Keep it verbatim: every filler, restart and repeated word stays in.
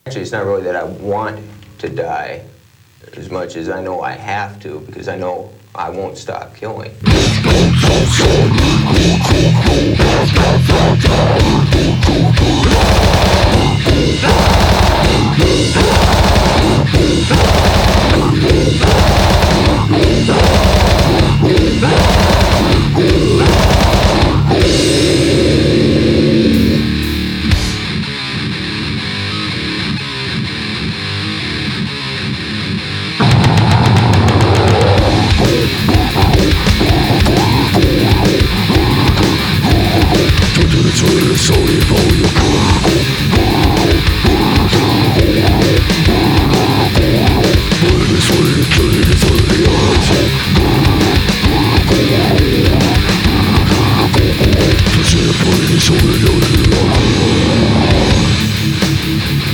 Actually, it's not really that I want to die as much as I know I have to, because I know I won't stop killing.